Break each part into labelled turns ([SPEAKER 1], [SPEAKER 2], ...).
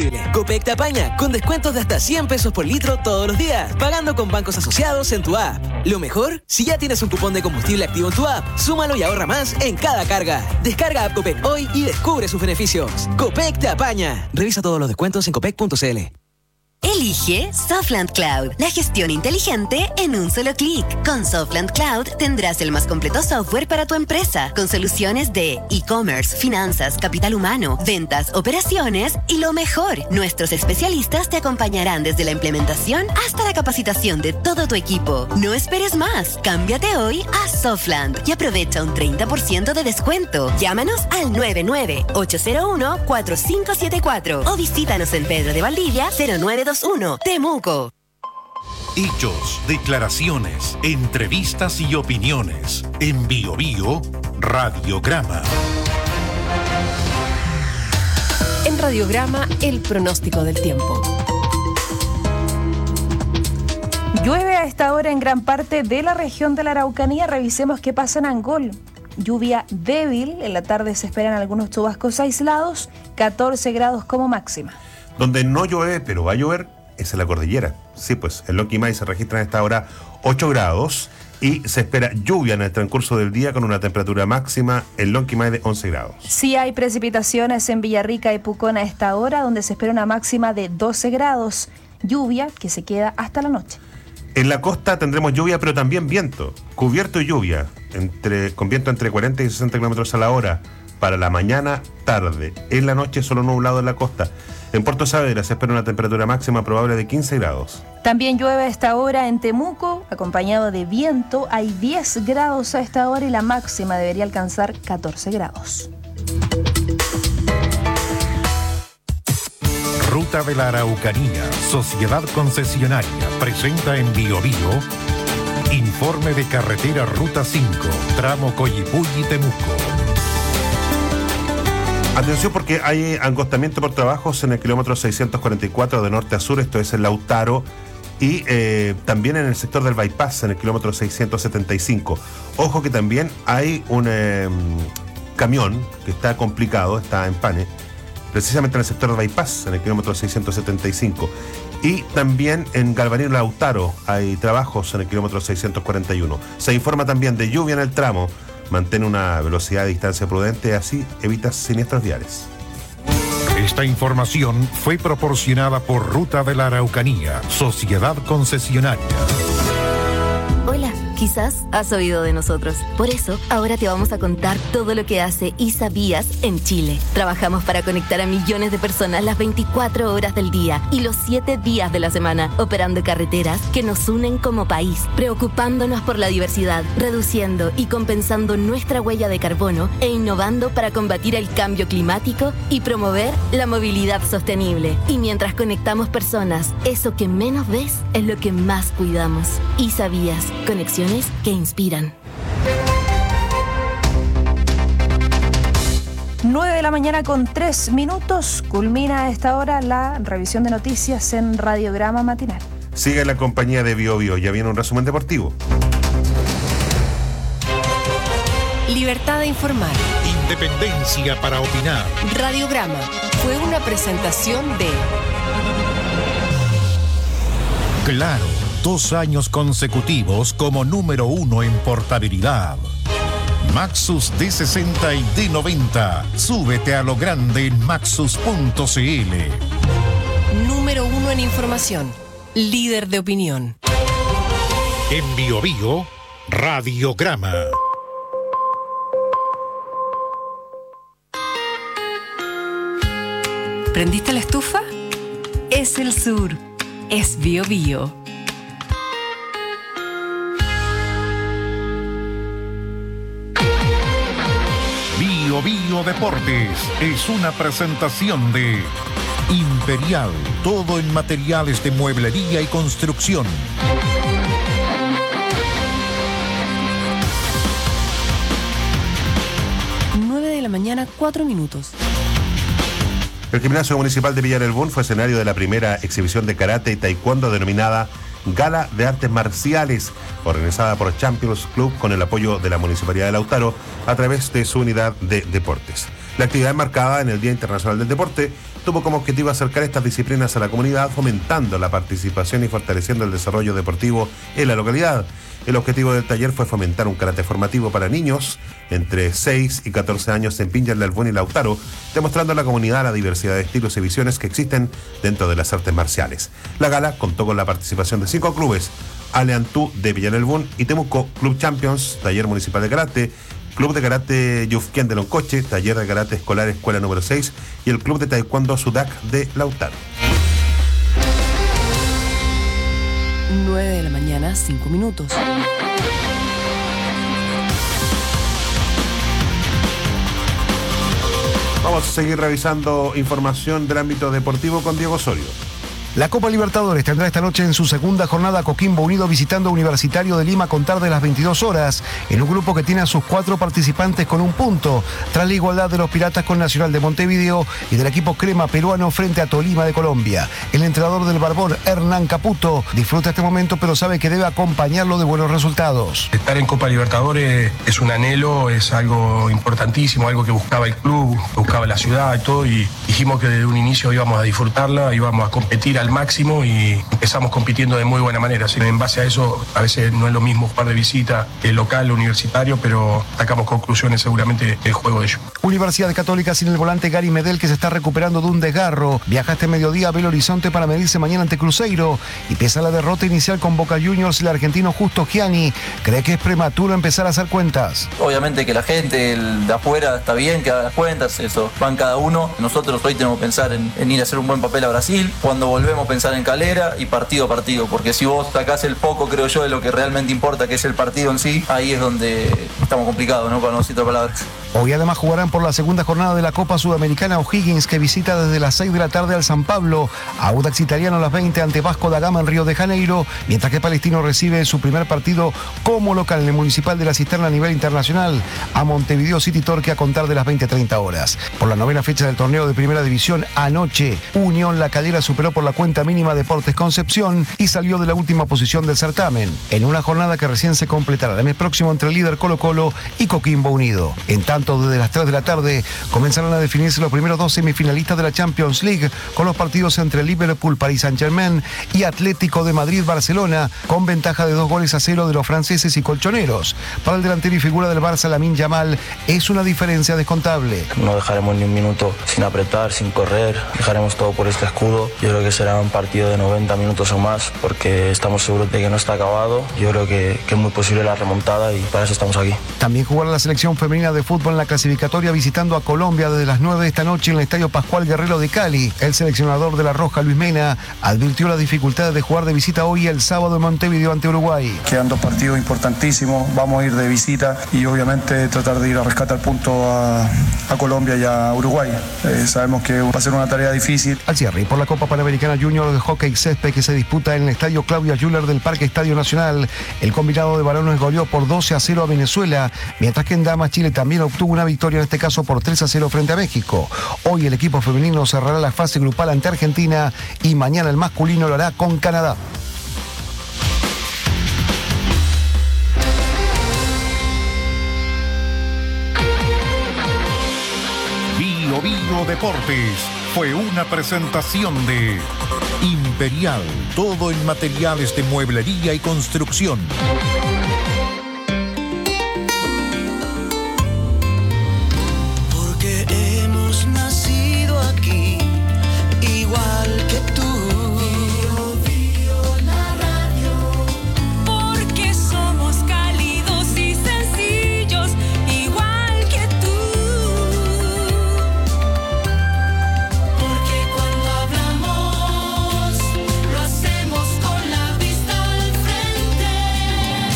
[SPEAKER 1] combustible. Copec te apaña con descuentos de hasta 100 pesos por litro todos los días, pagando con bancos asociados en tu app. Lo mejor, si ya tienes un cupón de combustible activo en tu app, súmalo y ahorra más en cada carga. Descarga App Copec hoy y descubre sus beneficios. Copec te apaña. Revisa todos los descuentos en copec.cl.
[SPEAKER 2] Elige Softland Cloud, la gestión inteligente en un solo clic. Con Softland Cloud tendrás el más completo software para tu empresa, con soluciones de e-commerce, finanzas, capital humano, ventas, operaciones y lo mejor, nuestros especialistas te acompañarán desde la implementación hasta la capacitación de todo tu equipo. No esperes más, cámbiate hoy a Softland y aprovecha un 30% de descuento. Llámanos al 99-801-4574 o visítanos en Pedro de Valdivia 0921, Temuco.
[SPEAKER 3] Hechos, declaraciones, entrevistas y opiniones. En Bio Bio, Radiograma.
[SPEAKER 4] En Radiograma, el pronóstico del tiempo. Llueve a esta hora en gran parte de la región de la Araucanía. Revisemos qué pasa en Angol. Lluvia débil, en la tarde se esperan algunos chubascos aislados, 14 grados como máxima.
[SPEAKER 5] Donde no llueve, pero va a llover, es en la cordillera. Sí, pues en Lonquimay se registran a esta hora 8 grados y se espera lluvia en el transcurso del día con una temperatura máxima en Lonquimay de 11 grados.
[SPEAKER 4] Sí hay precipitaciones en Villarrica y Pucón a esta hora, donde se espera una máxima de 12 grados. Lluvia que se queda hasta la noche.
[SPEAKER 5] En la costa tendremos lluvia, pero también viento. Cubierto y lluvia, con viento entre 40 y 60 kilómetros a la hora para la mañana, tarde. En la noche solo nublado en la costa. En Puerto Saavedra se espera una temperatura máxima probable de 15 grados.
[SPEAKER 4] También llueve a esta hora en Temuco, acompañado de viento. Hay 10 grados a esta hora y la máxima debería alcanzar 14 grados.
[SPEAKER 3] Ruta de la Araucanía, Sociedad Concesionaria, presenta en Bio Bio informe de carretera Ruta 5, tramo Coyipulli-Temuco.
[SPEAKER 5] Atención porque hay angostamiento por trabajos en el kilómetro 644 de norte a sur, esto es en Lautaro, y también en el sector del bypass, en el kilómetro 675. Ojo que también hay un camión que está complicado, está en pane, precisamente en el sector del bypass, en el kilómetro 675. Y también en Galvanino Lautaro hay trabajos en el kilómetro 641. Se informa también de lluvia en el tramo. Mantén una velocidad de distancia prudente, así evitas siniestros viales.
[SPEAKER 3] Esta información fue proporcionada por Ruta de la Araucanía, Sociedad Concesionaria.
[SPEAKER 2] Hola, quizás has oído de nosotros. Por eso, ahora te vamos a contar todo lo que hace ISA Vías en Chile. Trabajamos para conectar a millones de personas las 24 horas del día y los 7 días de la semana, operando carreteras que nos unen como país, preocupándonos por la diversidad, reduciendo y compensando nuestra huella de carbono e innovando para combatir el cambio climático y promover la movilidad sostenible. Y mientras conectamos personas, eso que menos ves es lo que más cuidamos. ISA Vías, conexiones que inspiran.
[SPEAKER 4] 9 de la mañana con 3 minutos. Culmina a esta hora la revisión de noticias en Radiograma Matinal.
[SPEAKER 5] Sigue la compañía de Bio Bio. Ya viene un resumen deportivo.
[SPEAKER 4] Libertad de informar.
[SPEAKER 3] Independencia para opinar.
[SPEAKER 4] Radiograma fue una presentación de
[SPEAKER 3] Claro, 2 años consecutivos como número 1 en portabilidad. Maxus D60 y D90. Súbete a lo grande en maxus.cl.
[SPEAKER 4] número 1 en información. Líder de opinión.
[SPEAKER 3] En Bio Bio, Radiograma.
[SPEAKER 4] ¿Prendiste la estufa? Es el sur. Es Bio Bio.
[SPEAKER 3] Bio Bio Deportes es una presentación de Imperial, todo en materiales de mueblería y construcción.
[SPEAKER 4] Mañana, 4 minutos.
[SPEAKER 5] El Gimnasio Municipal de Villa del Bún fue escenario de la primera exhibición de karate y taekwondo denominada Gala de Artes Marciales, organizada por Champions Club con el apoyo de la Municipalidad de Lautaro a través de su unidad de deportes. La actividad enmarcada en el Día Internacional del Deporte tuvo como objetivo acercar estas disciplinas a la comunidad, fomentando la participación y fortaleciendo el desarrollo deportivo en la localidad. El objetivo del taller fue fomentar un karate formativo para niños entre 6 y 14 años en Viña del Albón y Lautaro, demostrando a la comunidad la diversidad de estilos y visiones que existen dentro de las artes marciales. La gala contó con la participación de 5 clubes: Aleantú de Viña del Albón y Temuco, Club Champions, Taller Municipal de Karate, Club de Karate Yufquén de Loncoche, Taller de Karate Escolar Escuela número 6 y el Club de Taekwondo Sudac de Lautaro.
[SPEAKER 6] 9 de la mañana, 5 minutos.
[SPEAKER 5] Vamos a seguir revisando información del ámbito deportivo con Diego Osorio.
[SPEAKER 7] La Copa Libertadores tendrá esta noche en su segunda jornada a Coquimbo Unido visitando Universitario de Lima a contar de las 22 horas, en un grupo que tiene a sus 4 participantes con un punto, tras la igualdad de los Piratas con Nacional de Montevideo y del equipo crema peruano frente a Tolima de Colombia. El entrenador del Barbón, Hernán Caputo, disfruta este momento pero sabe que debe acompañarlo de buenos resultados.
[SPEAKER 8] Estar en Copa Libertadores es un anhelo, es algo importantísimo, algo que buscaba el club, buscaba la ciudad y todo, y dijimos que desde un inicio íbamos a disfrutarla, íbamos a competir al máximo y empezamos compitiendo de muy buena manera. Así que en base a eso, a veces no es lo mismo jugar de visita que local, universitario, pero sacamos conclusiones seguramente del juego de ellos.
[SPEAKER 7] Universidad Católica sin el volante Gary Medel, que se está recuperando de un desgarro. Viaja este mediodía a Belo Horizonte para medirse mañana ante Cruzeiro, y pese a la derrota inicial con Boca Juniors, el argentino Justo Gianni cree que es prematuro empezar a hacer cuentas.
[SPEAKER 9] Obviamente que la gente el de afuera está bien que haga las cuentas, eso van cada uno. Nosotros hoy tenemos que pensar en ir a hacer un buen papel a Brasil. Cuando volvemos, pensar en Calera y partido a partido, porque si vos sacás el foco, creo yo, de lo que realmente importa, que es el partido en sí, ahí es donde estamos complicados, ¿no? Para no decir otras palabras.
[SPEAKER 7] Hoy además jugarán por la segunda jornada de la Copa Sudamericana O'Higgins, que visita desde las 6 de la tarde al San Pablo, Audax Italiano a las 20 ante Vasco da Gama en Río de Janeiro, mientras que Palestino recibe su primer partido como local en el Municipal de la Cisterna a nivel internacional a Montevideo City Torque a contar de las 20:30 horas. Por la novena fecha del torneo de Primera División, anoche Unión La Calera superó por la cuenta mínima Deportes Concepción y salió de la última posición del certamen, en una jornada que recién se completará el mes próximo entre el líder Colo Colo y Coquimbo Unido. En tanto, desde las 3 de la tarde comenzarán a definirse los primeros 2 semifinalistas de la Champions League, con los partidos entre Liverpool, Paris Saint-Germain y Atlético de Madrid, Barcelona, con ventaja de 2-0 de los franceses y colchoneros. Para el delantero y figura del Barça, Lamine Yamal, es una diferencia descontable.
[SPEAKER 10] No dejaremos ni un minuto sin apretar, sin correr, dejaremos todo por este escudo. Yo creo que será un partido de 90 minutos o más, porque estamos seguros de que no está acabado. Yo creo que es muy posible la remontada y para eso estamos aquí.
[SPEAKER 7] También jugará la selección femenina de fútbol en la clasificatoria visitando a Colombia desde las 9 de esta noche en el Estadio Pascual Guerrero de Cali. El seleccionador de la Roja, Luis Mena, advirtió las dificultades de jugar de visita hoy el sábado en Montevideo ante Uruguay.
[SPEAKER 11] Quedan 2 partidos importantísimos, vamos a ir de visita y obviamente tratar de ir a rescatar puntos a Colombia y a Uruguay. Sabemos que va a ser una tarea difícil.
[SPEAKER 7] Al cierre, y por la Copa Panamericana Junior de Hockey Césped que se disputa en el Estadio Claudia Yuller del Parque Estadio Nacional, el combinado de varones goleó por 12-0 a Venezuela, mientras que en damas Chile también obtuvo una victoria, en este caso por 3-0 frente a México. Hoy el equipo femenino cerrará la fase grupal ante Argentina y mañana el masculino lo hará con Canadá.
[SPEAKER 3] Bio Bio Deportes fue una presentación de Imperial, todo en materiales de mueblería y construcción.
[SPEAKER 12] Porque hemos nacido aquí, igual que tú. Bio Bio la radio. Porque somos cálidos y sencillos, igual que tú. Porque cuando hablamos, lo hacemos con la vista al frente.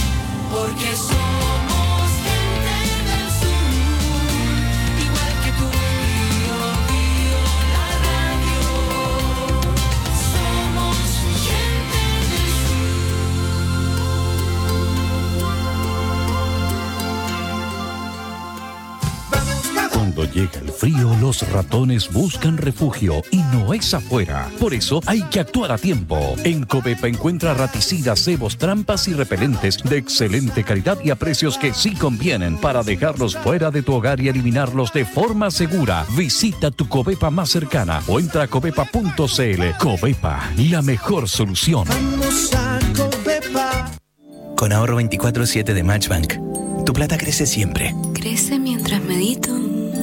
[SPEAKER 13] Los ratones buscan refugio y no es afuera. Por eso hay que actuar a tiempo. En Covepa encuentra raticidas, cebos, trampas y repelentes de excelente calidad y a precios que sí convienen para dejarlos fuera de tu hogar y eliminarlos de forma segura. Visita tu Covepa más cercana o entra a covepa.cl. Covepa, la mejor solución.
[SPEAKER 12] Vamos a Covepa.
[SPEAKER 14] Con ahorro 24/7 de Matchbank, tu plata crece siempre.
[SPEAKER 15] Crece mientras medito.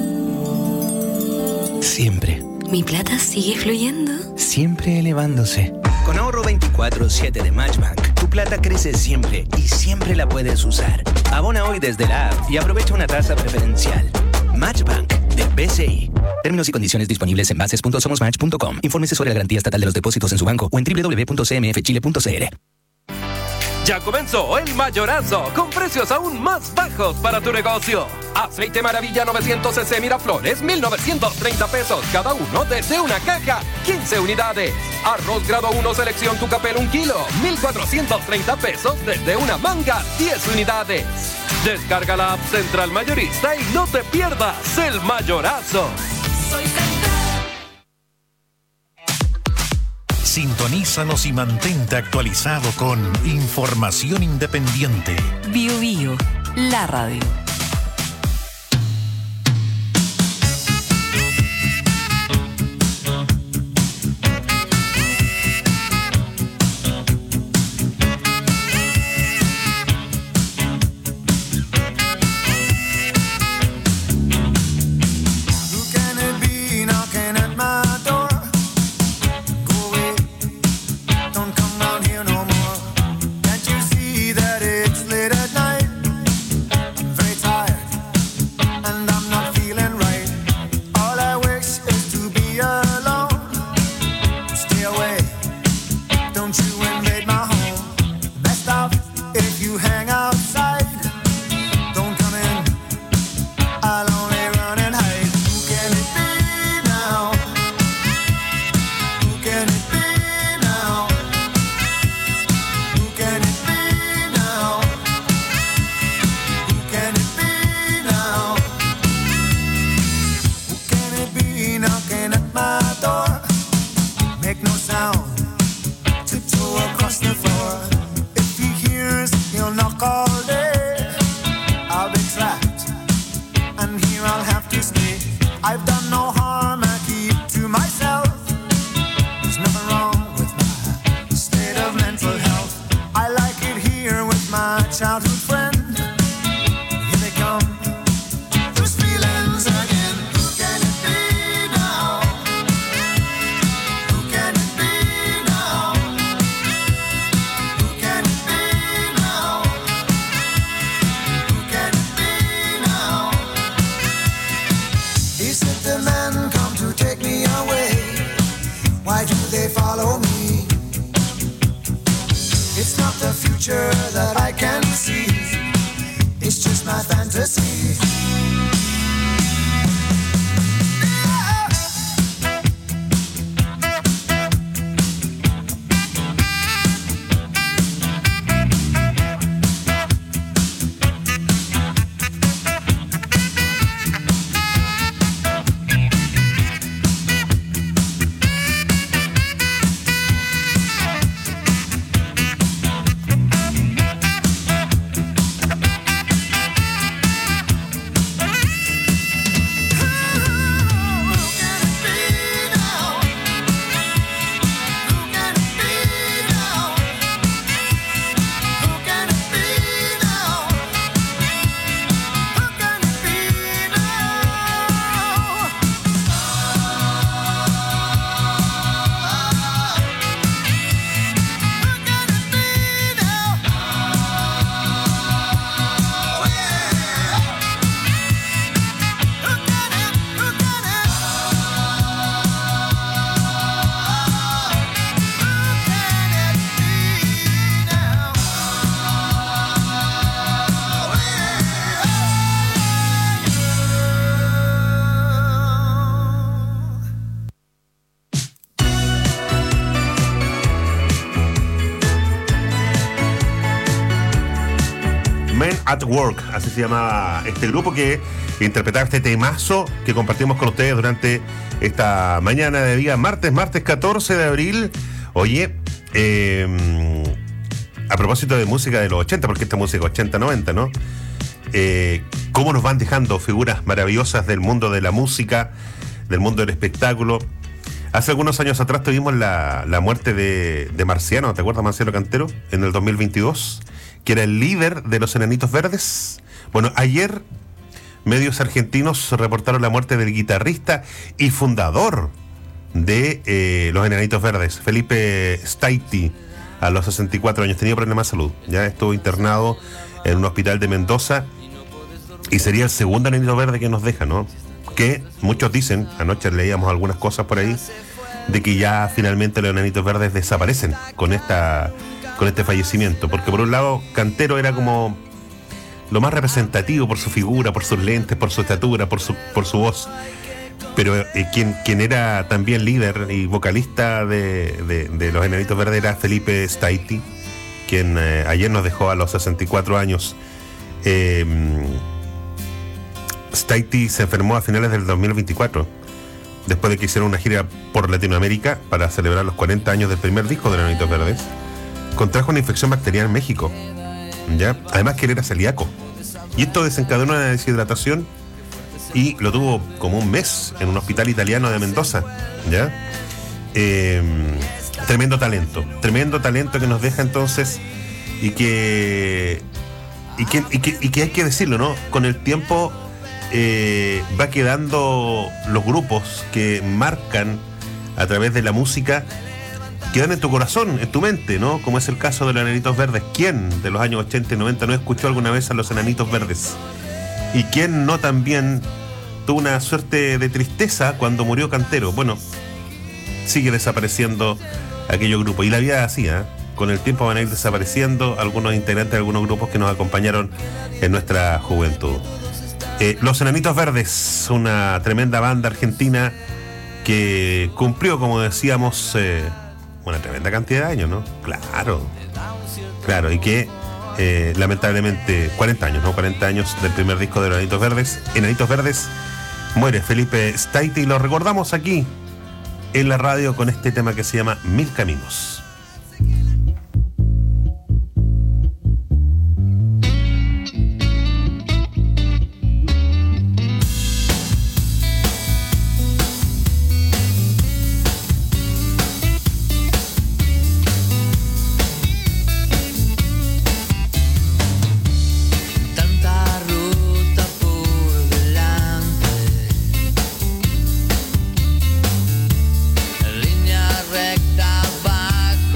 [SPEAKER 14] Siempre.
[SPEAKER 15] Mi plata sigue fluyendo.
[SPEAKER 14] Siempre elevándose. Con ahorro 24/7 de Matchbank, tu plata crece siempre y siempre la puedes usar. Abona hoy desde la app y aprovecha una tasa preferencial. Matchbank de BCI. Términos y condiciones disponibles en bases.somosmatch.com. Infórmese sobre la garantía estatal de los depósitos en su banco o en www.cmfchile.cl.
[SPEAKER 16] Ya comenzó el Mayorazo, con precios aún más bajos para tu negocio. Aceite Maravilla 900 cc Miraflores, 1,930 pesos cada uno desde una caja, 15 unidades. Arroz grado 1 selección Tucapel 1 kilo, 1,430 pesos desde una manga, 10 unidades. Descarga la app Central Mayorista y no te pierdas el Mayorazo.
[SPEAKER 3] Sintonízanos y mantente actualizado con información independiente.
[SPEAKER 6] Bio Bio, la radio.
[SPEAKER 5] at Work, así se llamaba este grupo que interpretaba este temazo que compartimos con ustedes durante esta mañana de día martes 14 de abril. Oye, a propósito de música de los 80, porque esta música 80-90, ¿no? Cómo nos van dejando figuras maravillosas del mundo de la música, del mundo del espectáculo. Hace algunos años atrás tuvimos la muerte de Marciano, ¿te acuerdas, Marciano Cantero? En el 2022, que era el líder de los Enanitos Verdes. Bueno, ayer medios argentinos reportaron la muerte del guitarrista y fundador de los Enanitos Verdes, Felipe Staitti, a los 64 años. Tenía problemas de salud, ya estuvo internado en un hospital de Mendoza y sería el segundo Enanito Verde que nos deja, ¿no? Que muchos dicen, anoche leíamos algunas cosas por ahí, de que ya finalmente los Enanitos Verdes desaparecen con este fallecimiento, porque por un lado Cantero era como lo más representativo por su figura, por sus lentes, por su estatura, por su voz, pero quien era también líder y vocalista de los Enanitos Verdes era Felipe Staitti, quien ayer nos dejó a los 64 años. Staitti se enfermó a finales del 2024, después de que hicieron una gira por Latinoamérica para celebrar los 40 años del primer disco de los Enanitos Verdes. Contrajo una infección bacteriana en México, ¿ya? Además que él era celíaco, y esto desencadenó una deshidratación y lo tuvo como un mes en un hospital italiano de Mendoza, ¿ya? Tremendo talento que nos deja entonces, y que hay que decirlo, ¿no? Con el tiempo va quedando los grupos que marcan a través de la música, quedan en tu corazón, en tu mente, ¿no? Como es el caso de los Enanitos Verdes. ¿Quién de los años 80 y 90 no escuchó alguna vez a los Enanitos Verdes? ¿Y quién no también tuvo una suerte de tristeza cuando murió Cantero? Bueno, sigue desapareciendo aquellos grupos, y la vida es así, ¿eh? Con el tiempo van a ir desapareciendo algunos integrantes de algunos grupos que nos acompañaron en nuestra juventud. Los Enanitos Verdes, una tremenda banda argentina que cumplió, como decíamos, una tremenda cantidad de años, ¿no? Claro, y que lamentablemente 40 años del primer disco de los Enanitos Verdes, muere Felipe Staitti, y lo recordamos aquí en la radio con este tema que se llama Mil Caminos.
[SPEAKER 17] Línea recta va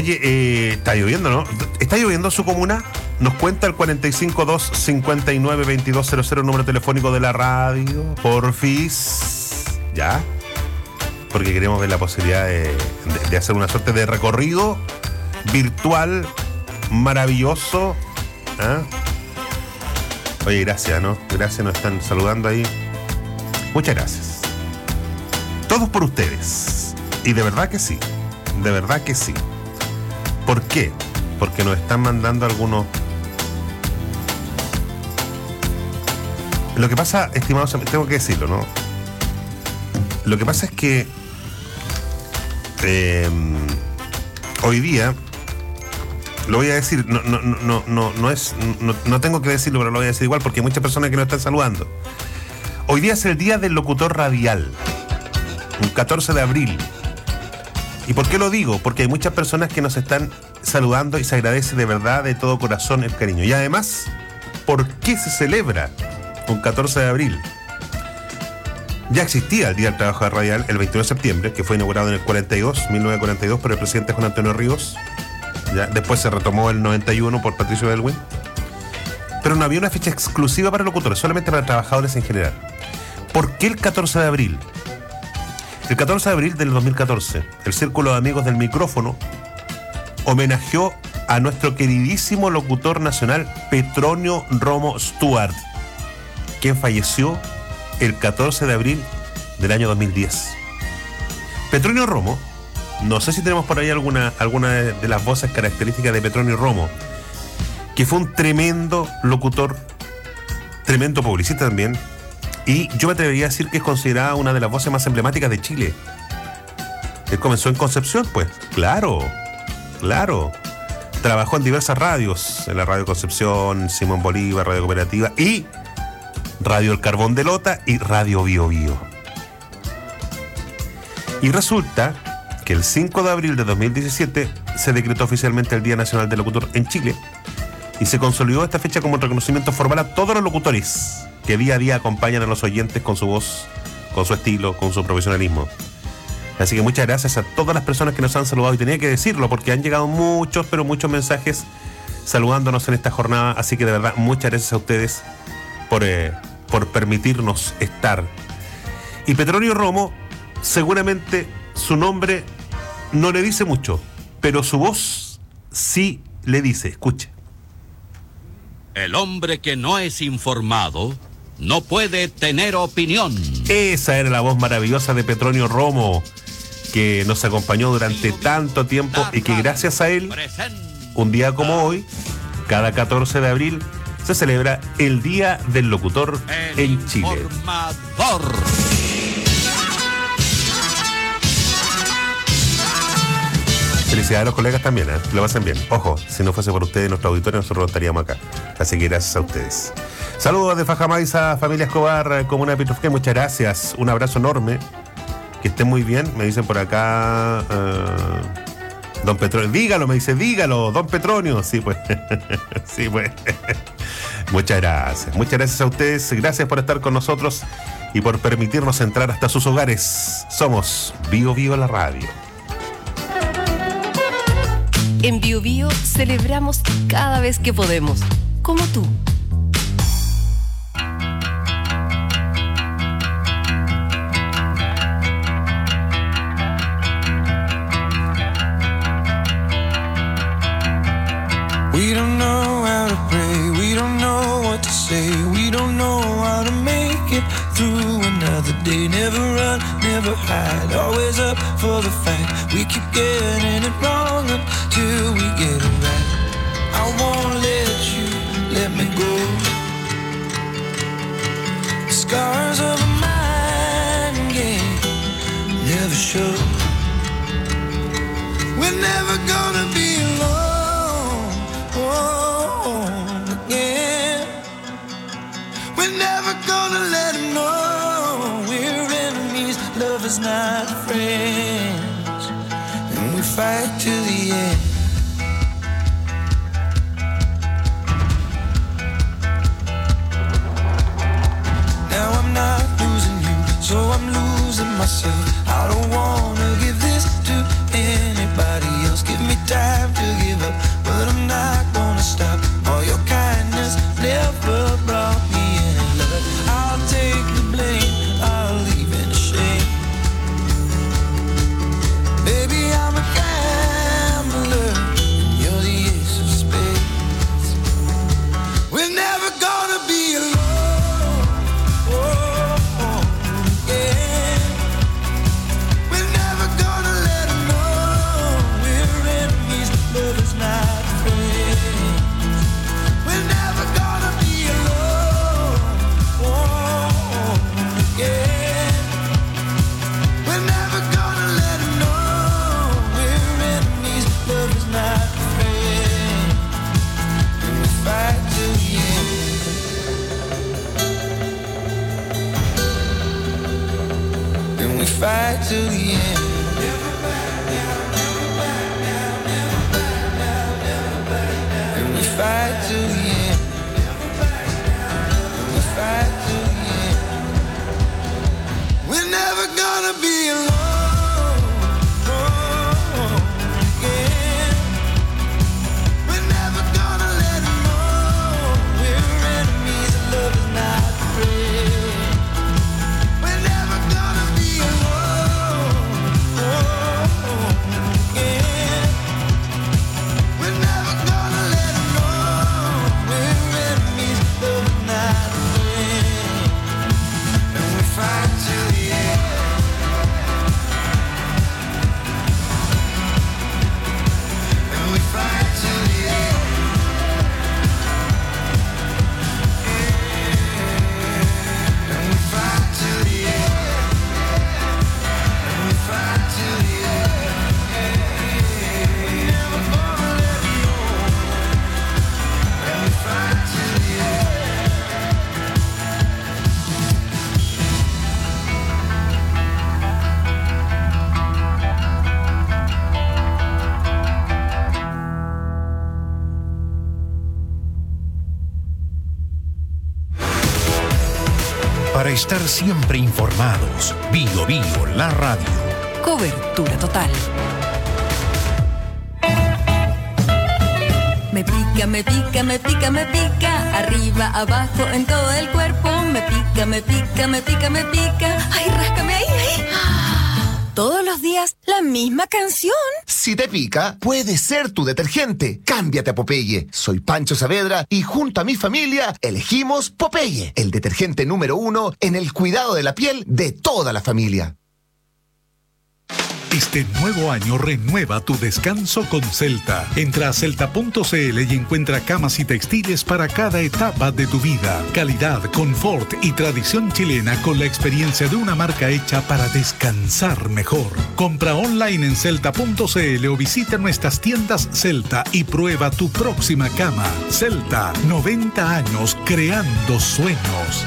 [SPEAKER 5] Oye, está lloviendo, ¿no? ¿Está lloviendo en su comuna? Nos cuenta el 452-59-2200, número telefónico de la radio. Porfis. ¿Ya? Porque queremos ver la posibilidad de hacer una suerte de recorrido virtual maravilloso. ¿Ah? Oye, gracias, ¿no? Gracias, nos están saludando ahí. Muchas gracias. Todos por ustedes. Y de verdad que sí. De verdad que sí. ¿Por qué? Porque nos están mandando algunos... Lo que pasa, estimados, tengo que decirlo, ¿no? Lo que pasa es que hoy día, lo voy a decir, no tengo que decirlo, pero lo voy a decir igual porque hay muchas personas que nos están saludando. Hoy día es el día del locutor radial, un 14 de abril. ¿Y por qué lo digo? Porque hay muchas personas que nos están saludando y se agradece de verdad, de todo corazón, el cariño. Y además, ¿por qué se celebra un 14 de abril? Ya existía el Día del Trabajo Radial el 21 de septiembre, que fue inaugurado en el 1942, por el presidente Juan Antonio Ríos. Ya, después se retomó el 91 por Patricio Aylwin. Pero no había una fecha exclusiva para locutores, solamente para trabajadores en general. ¿Por qué el 14 de abril? El 14 de abril del 2014, el Círculo de Amigos del Micrófono homenajeó a nuestro queridísimo locutor nacional Petronio Romo Stuart, quien falleció el 14 de abril del año 2010. Petronio Romo, no sé si tenemos por ahí alguna de las voces características de Petronio Romo, que fue un tremendo locutor, tremendo publicista también, y yo me atrevería a decir que es considerada una de las voces más emblemáticas de Chile. Él comenzó en Concepción, pues, claro. Trabajó en diversas radios, en la Radio Concepción, Simón Bolívar, Radio Cooperativa y Radio El Carbón de Lota y Radio Bio Bio. Y resulta que el 5 de abril de 2017 se decretó oficialmente el Día Nacional del Locutor en Chile y se consolidó esta fecha como un reconocimiento formal a todos los locutores que día a día acompañan a los oyentes con su voz, con su estilo, con su profesionalismo. Así que muchas gracias a todas las personas que nos han saludado, y tenía que decirlo porque han llegado muchos mensajes saludándonos en esta jornada, así que de verdad muchas gracias a ustedes por permitirnos estar. Y Petronio Romo, seguramente su nombre no le dice mucho, pero su voz sí le dice. Escuche.
[SPEAKER 17] El hombre que no es informado no puede tener opinión.
[SPEAKER 5] Esa era la voz maravillosa de Petronio Romo, que nos acompañó durante tanto tiempo y que gracias a él, un día como hoy, cada 14 de abril, se celebra el Día del Locutor en Chile. Felicidades a los colegas también, lo pasen bien. Ojo, si no fuese por ustedes, nuestro auditorio, nosotros no estaríamos acá. Así que gracias a ustedes. Saludos de Fajamaiza, familia Escobar, Comuna de Pitrufquén, muchas gracias. Un abrazo enorme. Que estén muy bien. Me dicen por acá, don Petronio. Dígalo, me dice, dígalo, don Petronio. Sí, pues. Sí, pues. Muchas gracias. Muchas gracias a ustedes. Gracias por estar con nosotros y por permitirnos entrar hasta sus hogares. Somos Bio Bio la radio.
[SPEAKER 6] En Bio Bio celebramos cada vez que podemos, como tú.
[SPEAKER 12] We don't know how to pray, we don't know what to say, we don't know how to make it through another day. Never run, never hide, always up for the fight. We keep getting it wrong until we get it right. I won't let you let me go. The scars of a mind game never show. We're never gonna be alone. Again, we're never gonna let him know we're enemies, lovers not friends, and we fight to the end. Now I'm not losing you, so I'm losing myself. I don't wanna give this to anybody else. Give me time fight till the end. And we fight till the end. And we fight till the end. We're never gonna be alone again. We're never gonna let them know we're enemies and love is not a friend. We're never gonna be alone again. We're never gonna let them know we're enemies and love is not a friend. And we fight till the end. And we fight till the end. And we fight till the end. And we fight till the end. Never gonna let them know. And we fight till the end.
[SPEAKER 3] Para estar siempre informados, Bio Bio, la radio.
[SPEAKER 6] Cobertura total.
[SPEAKER 18] Me pica, me pica, me pica, me pica. Arriba, abajo, en todo el cuerpo. Me pica, me pica, me pica, me pica. Ay, ráscame ahí, ahí. Todos los días, la misma canción.
[SPEAKER 19] Si te pica, puede ser tu detergente. Cámbiate a Popeye. Soy Pancho Saavedra y junto a mi familia elegimos Popeye, el detergente número 1 en el cuidado de la piel de toda la familia.
[SPEAKER 20] Este nuevo año renueva tu descanso con Celta. Entra a celta.cl y encuentra camas y textiles para cada etapa de tu vida. Calidad, confort y tradición chilena con la experiencia de una marca hecha para descansar mejor. Compra online en celta.cl o visita nuestras tiendas Celta y prueba tu próxima cama. Celta, 90 años creando sueños.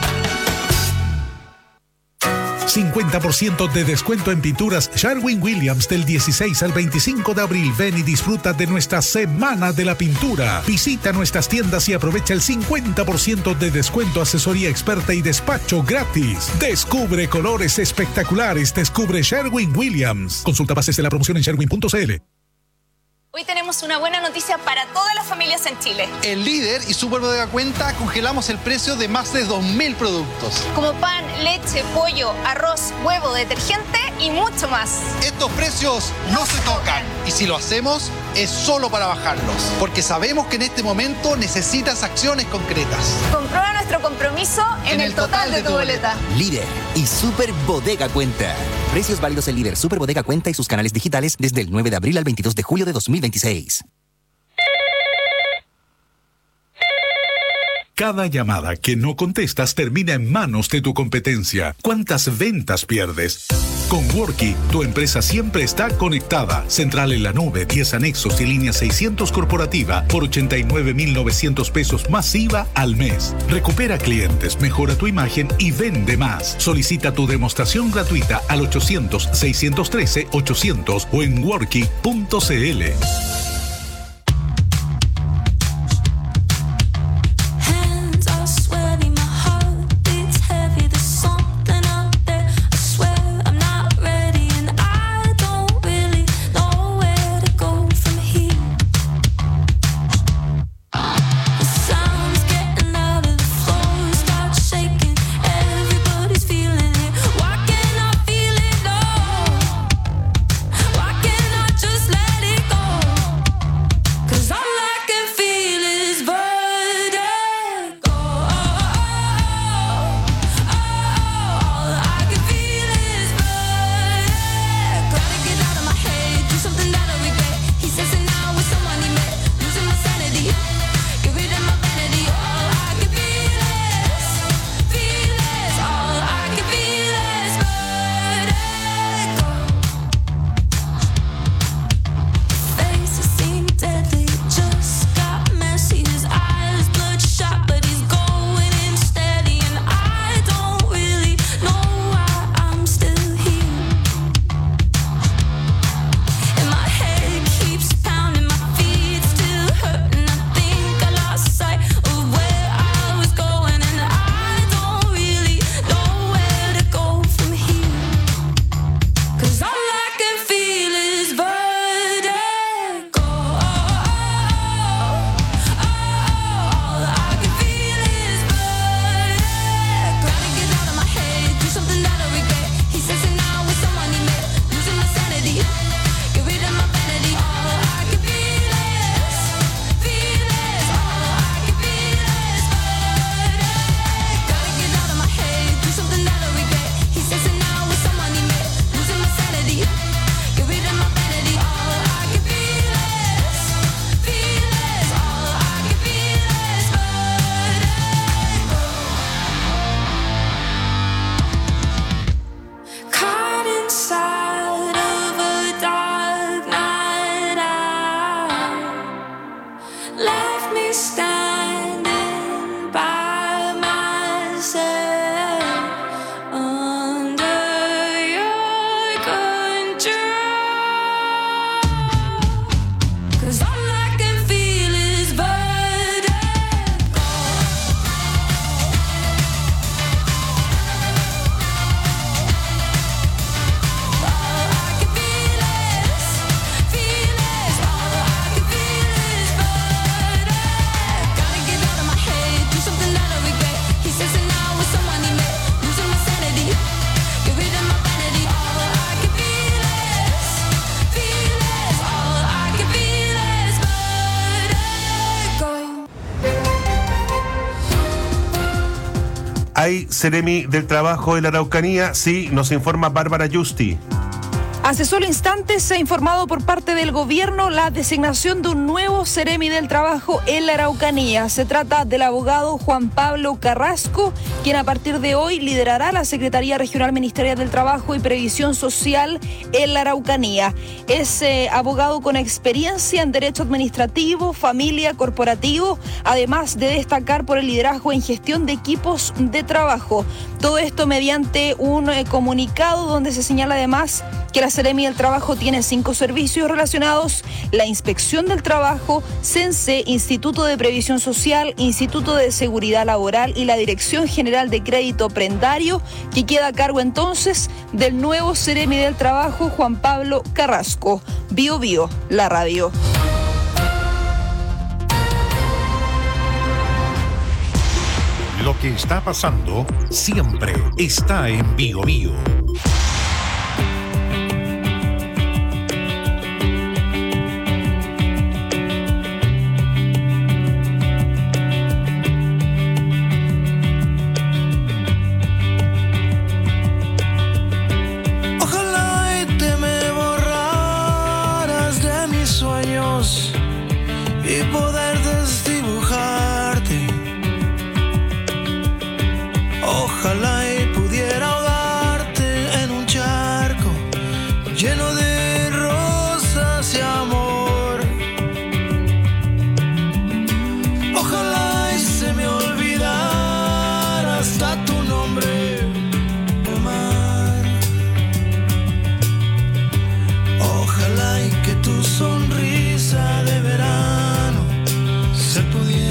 [SPEAKER 20] 50% de descuento en pinturas Sherwin-Williams del 16 al 25 de abril. Ven y disfruta de nuestra Semana de la Pintura. Visita nuestras tiendas y aprovecha el 50% de descuento, asesoría experta y despacho gratis. Descubre colores espectaculares. Descubre Sherwin-Williams. Consulta bases de la promoción en sherwin.cl.
[SPEAKER 21] Hoy tenemos una buena noticia para todas las familias en Chile.
[SPEAKER 22] En Líder y Super Bodega Cuenta congelamos el precio de más de 2.000 productos.
[SPEAKER 21] Como pan, leche, pollo, arroz, huevo, detergente y mucho más.
[SPEAKER 22] Estos precios no se tocan. Y si lo hacemos, es solo para bajarlos. Porque sabemos que en este momento necesitas acciones concretas.
[SPEAKER 21] Comprueba nuestro compromiso en el total de tu boleta.
[SPEAKER 23] Líder y Super Bodega Cuenta. Precios válidos en Líder, Super Bodega Cuenta y sus canales digitales desde el 9 de abril al 22 de julio de 2026.
[SPEAKER 20] Cada llamada que no contestas termina en manos de tu competencia. ¿Cuántas ventas pierdes? Con Worky, tu empresa siempre está conectada. Central en la nube, 10 anexos y línea 600 corporativa por 89.900 pesos más IVA al mes. Recupera clientes, mejora tu imagen y vende más. Solicita tu demostración gratuita al 800-613-800 o en worky.cl.
[SPEAKER 12] left me standing by myself under your control. 'Cause all I can feel is vertigo. All I can feel is, all I can feel is vertigo. Gotta get out of my head, do something that I regret. He says it now with someone he met, losing my sanity, get rid of my vanity. All I can feel is, all I can feel is vertigo.
[SPEAKER 5] ¿Hay Seremi del Trabajo en la Araucanía? Sí, nos informa Bárbara Justi.
[SPEAKER 1] Hace solo instantes se ha informado por parte del gobierno la designación de un nuevo Seremi del Trabajo en la Araucanía. Se trata del abogado Juan Pablo Carrasco, quien a partir de hoy liderará la Secretaría Regional Ministerial del Trabajo y Previsión Social en la Araucanía. Es abogado con experiencia en derecho administrativo, familia, corporativo, además de destacar por el liderazgo en gestión de equipos de trabajo. Todo esto mediante un comunicado donde se señala además que la Seremi del Trabajo tiene 5 servicios relacionados: la Inspección del Trabajo, CENSE, Instituto de Previsión Social, Instituto de Seguridad Laboral y la Dirección General de Crédito Prendario, que queda a cargo entonces del nuevo Seremi del Trabajo, Juan Pablo Carrasco. Bio Bio, la radio.
[SPEAKER 3] Lo que está pasando siempre está en Bio Bio.
[SPEAKER 12] Ojalá y te me borraras de mis sueños y poder desdibujarte. Ojalá y pudiera ahogarte en un charco lleno de rosas y amor. Ojalá y se me olvidara hasta tu nombre, Omar. Ojalá y que tu sonrisa de verano se pudiera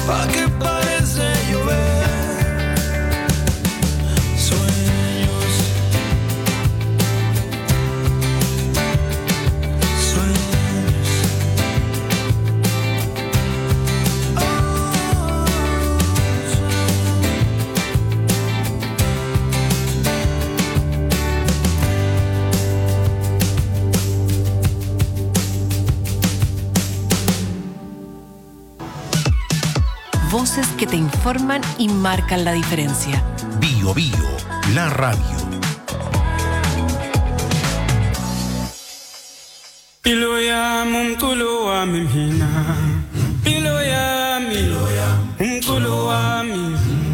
[SPEAKER 12] ¿pa' qué parece llover? Sueños, sueños.
[SPEAKER 6] Voces que te informan y marcan la diferencia.
[SPEAKER 3] Bio Bio, la radio.
[SPEAKER 12] Piloyami umculowami mina, piloyami umculowami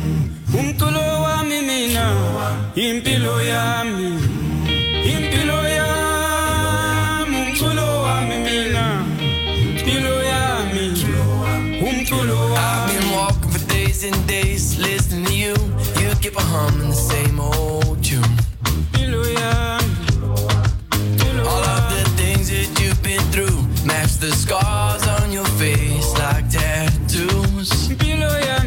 [SPEAKER 12] mina, impiloyami umculowami mina, piloyami umculowami. I've been walking for days and days, listening to you. You keep on humming the same old tune. All of the things that you've been through match the scars on your face like tattoos. In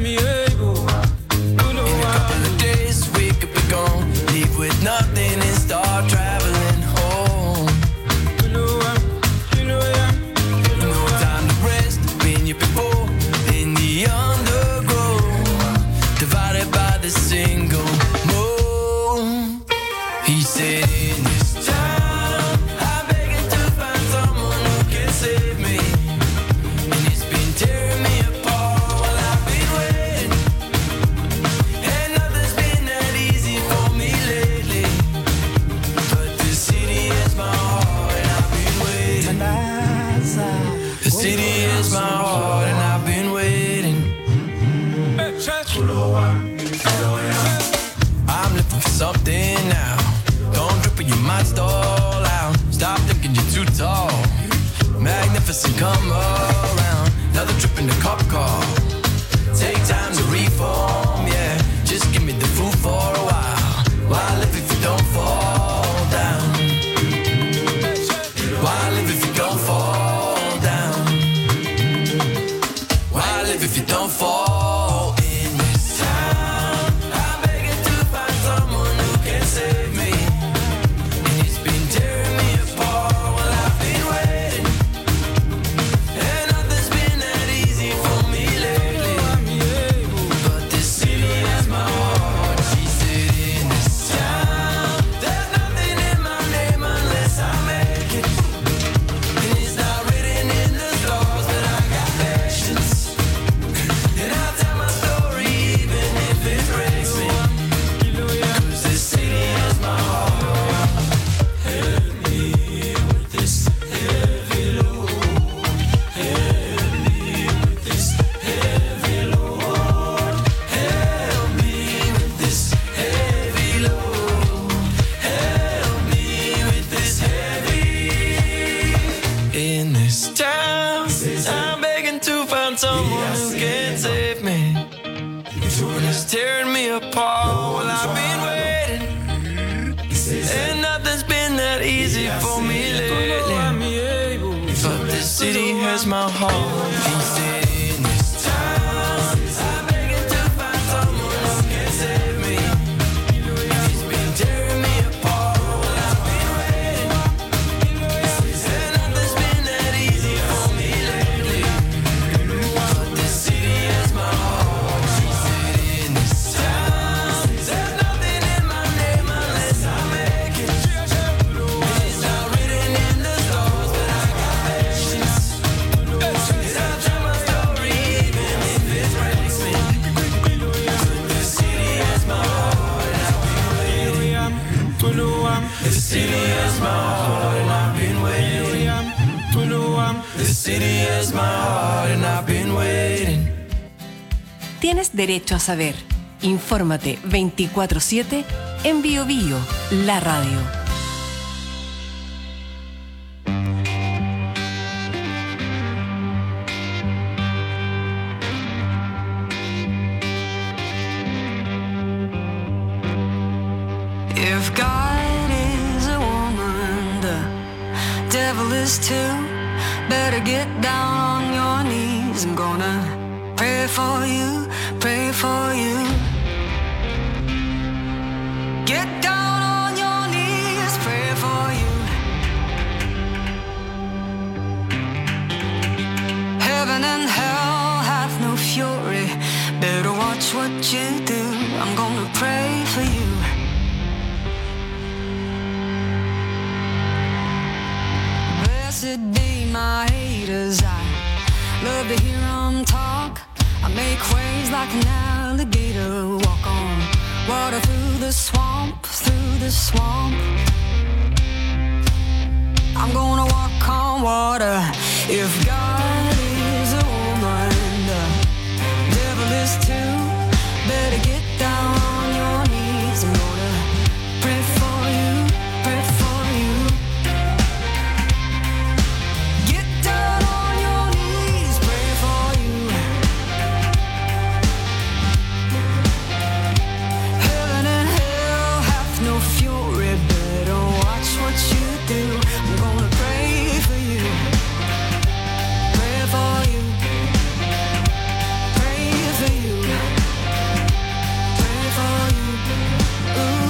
[SPEAKER 12] a couple of days we could be gone, leave with nothing and start traveling home. No time to rest when you've been born in the undergrowth, divided by the single moon. He said in this town I'm begging to find someone who can save me, and it's been tearing me apart while I've been waiting, and nothing's been that easy for me lately, but the city is my heart and I've been waiting. The city is my heart and I've been waiting. I'm looking for something now. Don't drip or you might stall out. Stop thinking you're too tall. Magnificent, come around. Another trip in the cop car. Take time to reform, yeah. Just give me the food for a while. Why live if you don't fall down? Why live if you don't fall down? Why live if you don't fall in this town? I'm begging to find someone who can save me, and it's been tearing me apart while I've been waiting, and nothing's been that easy for me lately, but this city has my heart. She said in this town there's nothing in my name unless I make it, and it's not written in the stars, but I got passions, and I'll tell my story even if it breaks me, 'cause this city has my heart. Help me with this heavy load. Help me with this heavy load. Help me with this heavy load. Help me with this heavy. In this town, I'm begging to find someone who can save me, and it's tearing me apart while I've been waiting, and nothing's been that easy for me lately, but this city has my heart. He said in this town I'm begging to find someone who can save me, and it's been tearing me apart while I've been waiting, and nothing's been that easy for me lately, but this city has my heart. She said in this town there's nothing in my name unless I make it, and it's not written in the stars, but I got patience, and I'll tell my story even if it breaks me, 'cause this city has my heart and I've been waiting. The city has my heart and I've been waiting. The city has my heart and I've been waiting.
[SPEAKER 6] Tienes derecho a saber. Infórmate 24/7 en Bio Bio, la radio.
[SPEAKER 12] If God is a woman, the devil is too. Better get down on your knees. I'm gonna pray for you, pray for you. Get down on your knees, pray for you. Heaven and hell hath no fury. Better watch what you do. I'm gonna pray for you. Blessed be my haters. I love to hear them talk. I make waves like an alligator. Walk on water through the swamp, through the swamp. I'm gonna walk on water. If God is a woman, the devil is too. Better get down on your knees. I'm gonna pray for you, pray for you. Get down on your knees, pray for you. Heaven and hell hath no fury. Better watch what you do. I'm gonna pray for you, pray for you, pray for you, pray for you. Ooh.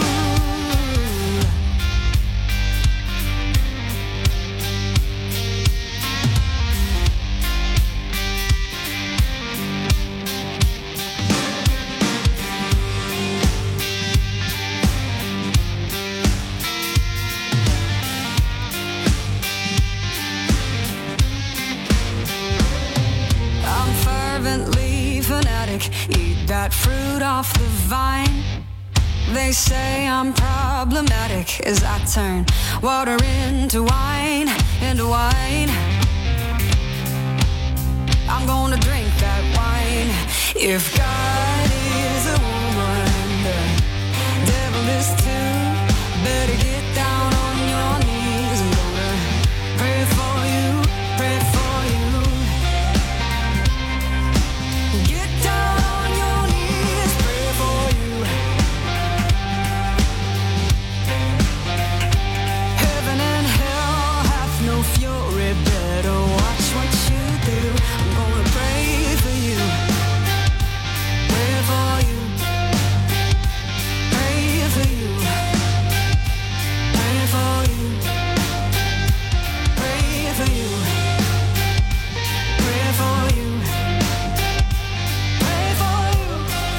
[SPEAKER 12] I'm fervently fanatic. Eat that fruit off the vine. They say I'm problematic as I turn water into wine, into wine. I'm gonna drink that wine. If God is a woman, the devil is too. Better get down on your knees. I'm gonna pray for you, pray for you. Get down on your knees, pray for you. Heaven and hell hath no fury. Better watch what you do. I'm gonna pray for you, pray for you, pray for you, pray for you, pray for you, pray for you. Pray for you.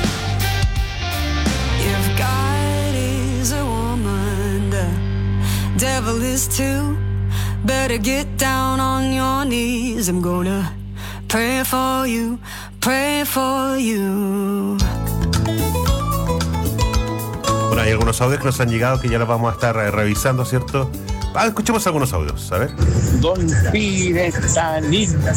[SPEAKER 12] If God is a woman, the devil is too. Better get down on your knees. I'm gonna pray for you, pray for you.
[SPEAKER 5] Bueno, hay algunos audios que nos han llegado que ya los vamos a estar revisando, ¿cierto? Escuchemos algunos audios, a ver.
[SPEAKER 2] Don Pire está linda.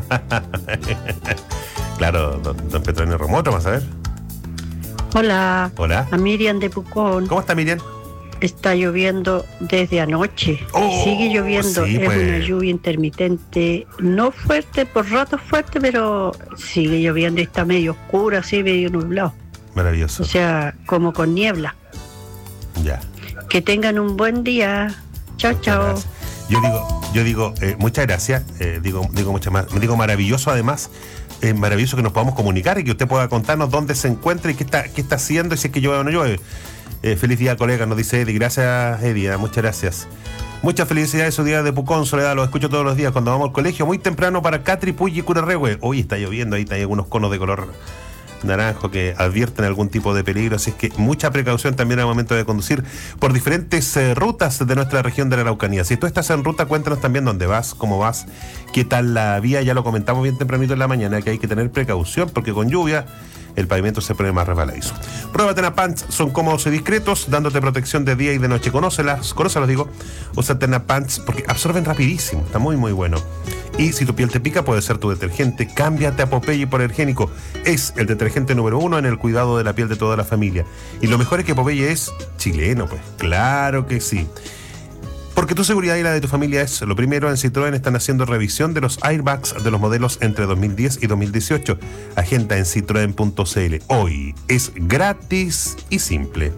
[SPEAKER 5] Claro, don Petronio Romoto, vamos a ver.
[SPEAKER 4] Hola.
[SPEAKER 5] Hola.
[SPEAKER 4] A Miriam de Pucón.
[SPEAKER 5] ¿Cómo está Miriam?
[SPEAKER 4] Está lloviendo desde anoche. Sigue lloviendo.
[SPEAKER 5] sí,
[SPEAKER 4] es
[SPEAKER 5] pues.
[SPEAKER 4] una lluvia intermitente. No fuerte, por ratos fuerte, pero sigue lloviendo y está medio oscuro, así medio nublado.
[SPEAKER 5] Maravilloso.
[SPEAKER 4] O sea, como con niebla.
[SPEAKER 5] Ya.
[SPEAKER 4] Que tengan un buen día. Chao, chao.
[SPEAKER 5] Yo digo, muchas gracias. Digo muchas más. Me digo maravilloso además. Maravilloso que nos podamos comunicar y que usted pueda contarnos dónde se encuentra y qué está haciendo y si es que llueve o no llueve. Feliz día, colega, nos dice Eddie. Gracias, Eddie, muchas gracias. Muchas felicidades su día de Pucón, Soledad, lo escucho todos los días cuando vamos al colegio, muy temprano para Catri, Puy y Curarrehue. Hoy está lloviendo, ahí hay algunos conos de color naranjo que advierten algún tipo de peligro, así es que mucha precaución también al momento de conducir por diferentes rutas de nuestra región de la Araucanía. Si tú estás en ruta, cuéntanos también dónde vas, cómo vas, qué tal la vía. Ya lo comentamos bien tempranito en la mañana, que hay que tener precaución porque con lluvia el pavimento se pone más resbaladizo. Prueba Tena Pants, son cómodos y discretos, dándote protección de día y de noche. Conócelos, digo. Usa Tena Pants porque absorben rapidísimo, está muy muy bueno. Y si tu piel te pica, puede ser tu detergente. Cámbiate a Popeye Hipoalergénico. Es el detergente número 1 en el cuidado de la piel de toda la familia. Y lo mejor es que Popeye es chileno, pues. Claro que sí. Porque tu seguridad y la de tu familia es lo primero. En Citroën están haciendo revisión de los airbags de los modelos entre 2010 y 2018. Agenda en citroen.cl. Hoy es gratis y simple.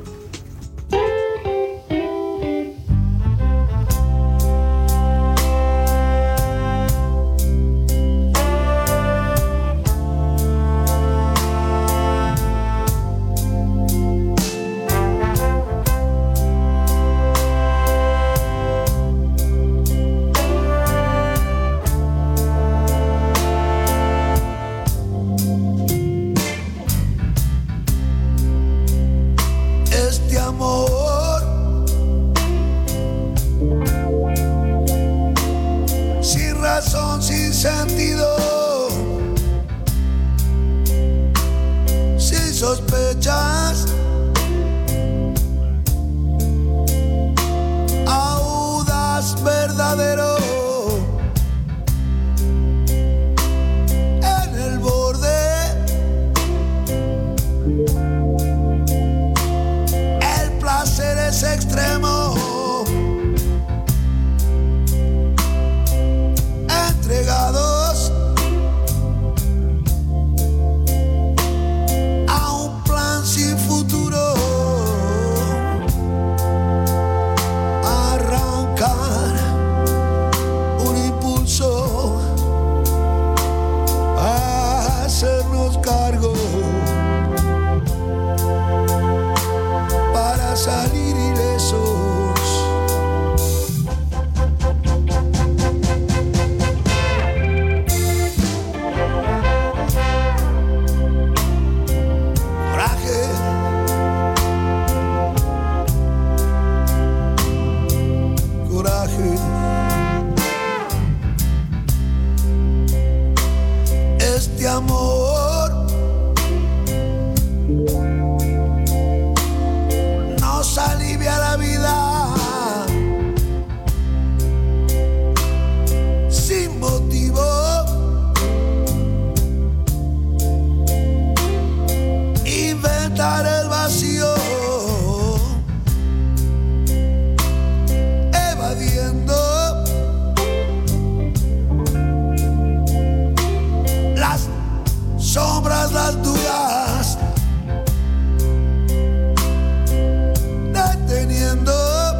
[SPEAKER 12] sospechas. Audaz verdadero. En el borde. El placer es extremo. Entregados a un plan sin futuro. Arrancar un impulso a hacernos cargo para salir ilesos. Este amor nos alivia la vida sin motivo. Inventar el vacío, evadiendo las sombras, las dudas, deteniendo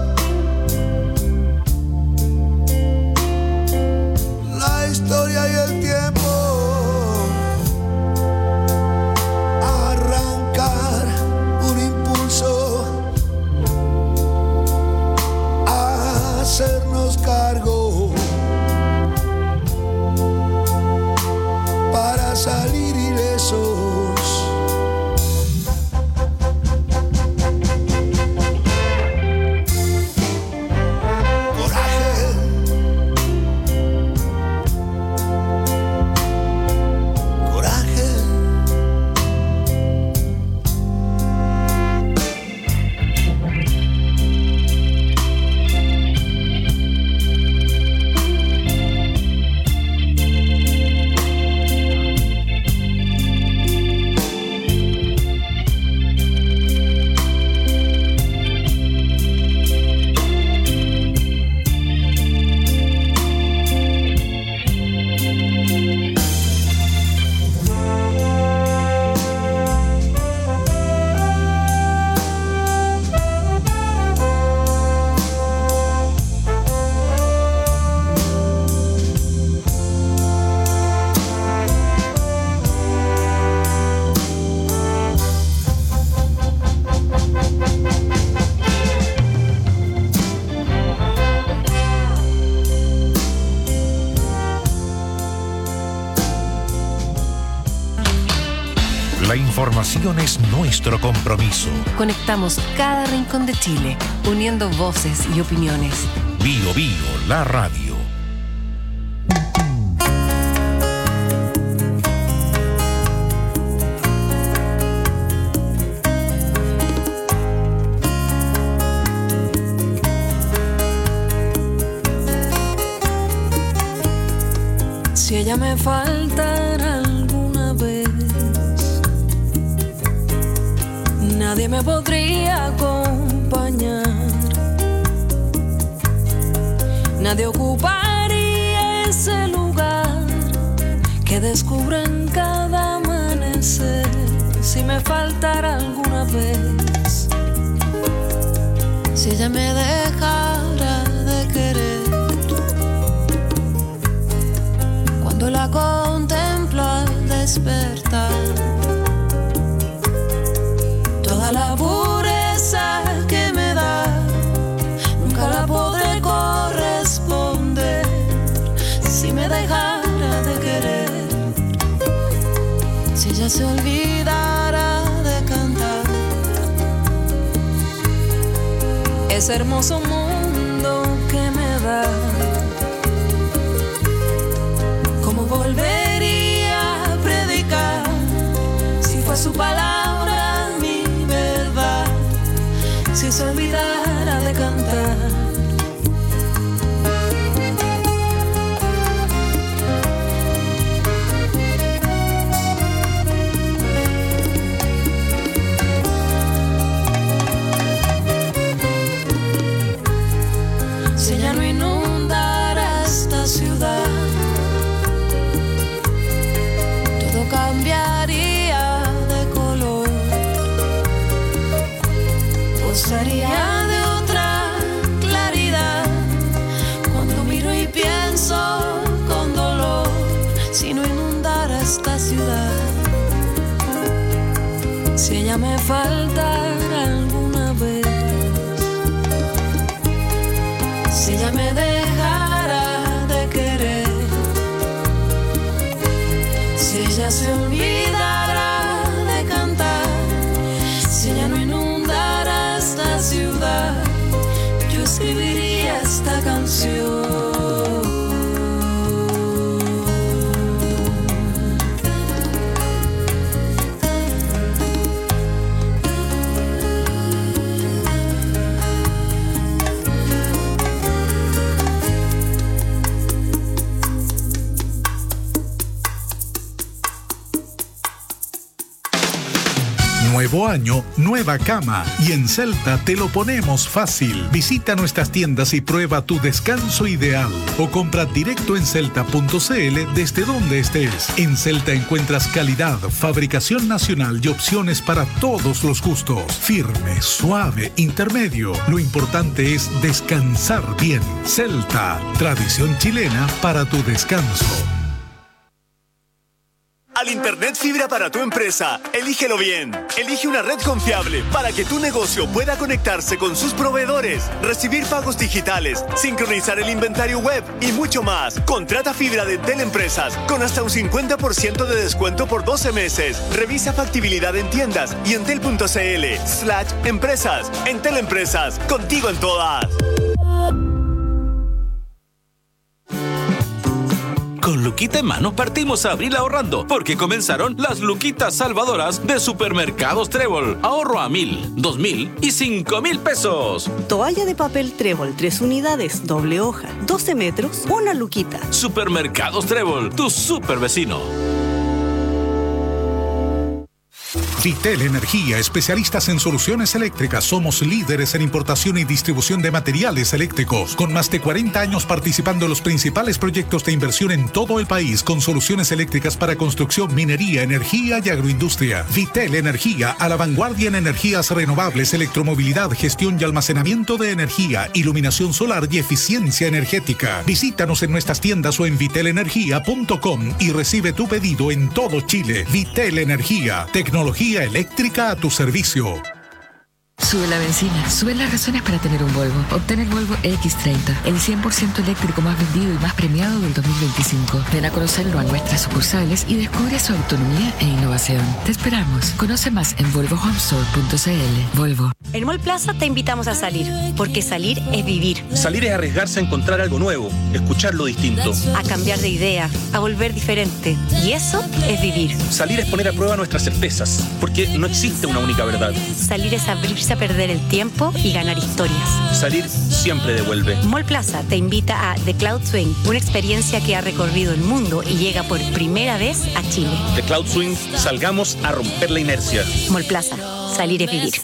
[SPEAKER 12] la historia y el tiempo. Arrancar un impulso a hacernos cargo para salir ilesos.
[SPEAKER 3] La información es nuestro compromiso.
[SPEAKER 6] Conectamos cada rincón de Chile, uniendo voces y opiniones.
[SPEAKER 3] Bio Bio, la radio.
[SPEAKER 8] Si ella me faltara alguna vez, nadie me podría acompañar, nadie ocuparía ese lugar que descubro en cada amanecer. Si me faltara alguna vez, si ella me dejara de querer, cuando la contemplo al despertar, toda la pureza que me da nunca la podré corresponder. Si me dejara de querer, si ella se olvidara de cantar, ese hermoso mundo que me da, ¿cómo volvería a predicar si fue su palabra si ella me faltara alguna vez, si ella me dejara de querer, si ella se olvidara de cantar, si ella no inundara esta ciudad, yo escribiría esta canción.
[SPEAKER 20] Nuevo año, nueva cama. Y en Celta te lo ponemos fácil. Visita nuestras tiendas y prueba tu descanso ideal. O compra directo en celta.cl desde donde estés. En Celta encuentras calidad, fabricación nacional y opciones para todos los gustos. Firme, suave, intermedio. Lo importante es descansar bien. Celta, tradición chilena para tu descanso.
[SPEAKER 9] Al Internet fibra para tu empresa, elígelo bien. Elige una red confiable para que tu negocio pueda conectarse con sus proveedores, recibir pagos digitales, sincronizar el inventario web y mucho más. Contrata fibra de Entel Empresas con hasta un 50% de descuento por 12 meses. Revisa factibilidad en tiendas y entel.cl/empresas. Entel Empresas, contigo en todas.
[SPEAKER 10] Con Luquita en mano partimos a abril ahorrando, porque comenzaron las Luquitas salvadoras de Supermercados Trébol. Ahorro a 1,000, 2,000 y 5,000 pesos.
[SPEAKER 11] Toalla de papel Trébol, 3 unidades, doble hoja, 12 metros, una luquita.
[SPEAKER 10] Supermercados Trébol, tu super vecino.
[SPEAKER 20] Vitel Energía, especialistas en soluciones eléctricas. Somos líderes en importación y distribución de materiales eléctricos, con más de 40 años participando en los principales proyectos de inversión en todo el país, con soluciones eléctricas para construcción, minería, energía y agroindustria. Vitel Energía, a la vanguardia en energías renovables, electromovilidad, gestión y almacenamiento de energía, iluminación solar y eficiencia energética. Visítanos en nuestras tiendas o en vitelenergia.com y recibe tu pedido en todo Chile. Vitel Energía, tecnología eléctrica a tu servicio.
[SPEAKER 24] Sube la benzina, suben las razones para tener un Volvo. Obtén el Volvo X30, el 100% eléctrico más vendido y más premiado del 2025. Ven a conocerlo a nuestras sucursales y descubre su autonomía e innovación. Te esperamos. Conoce más en volvohomestore.cl. Volvo.
[SPEAKER 25] En Mall Plaza te invitamos a salir, porque salir es vivir.
[SPEAKER 26] Salir es arriesgarse a encontrar algo nuevo, escuchar lo distinto.
[SPEAKER 25] A cambiar de idea, a volver diferente. Y eso es vivir.
[SPEAKER 26] Salir es poner a prueba nuestras certezas, porque no existe una única verdad.
[SPEAKER 25] Salir es abrirse a perder el tiempo y ganar historias.
[SPEAKER 26] Salir siempre devuelve.
[SPEAKER 25] Mall Plaza te invita a The Cloud Swing, una experiencia que ha recorrido el mundo y llega por primera vez a Chile.
[SPEAKER 26] The Cloud Swing, salgamos a romper la inercia.
[SPEAKER 25] Mall Plaza, salir es vivir.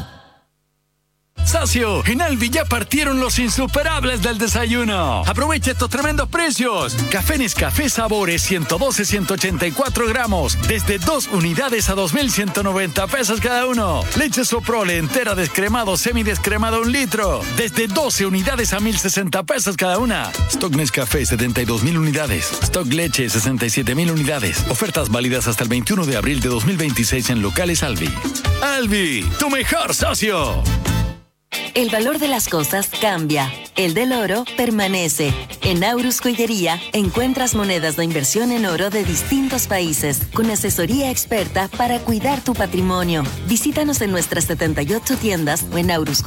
[SPEAKER 27] Socio, en Albi ya partieron los insuperables del desayuno. Aprovecha estos tremendos precios. Café Nescafé Sabores 112-184 gramos, desde 2 unidades a 2,190 pesos cada uno. Leche Soprole entera descremado, semidescremado 1 litro, desde 12 unidades a 1,060 pesos cada una. Stock Nescafé 72,000 unidades. Stock Leche 67,000 unidades. Ofertas válidas hasta el 21 de abril de 2026 en locales Albi. Albi, tu mejor socio.
[SPEAKER 28] El valor de las cosas cambia. El del oro permanece. En Aurus Joyería encuentras monedas de inversión en oro de distintos países, con asesoría experta para cuidar tu patrimonio. Visítanos en nuestras 78 tiendas o en Aurus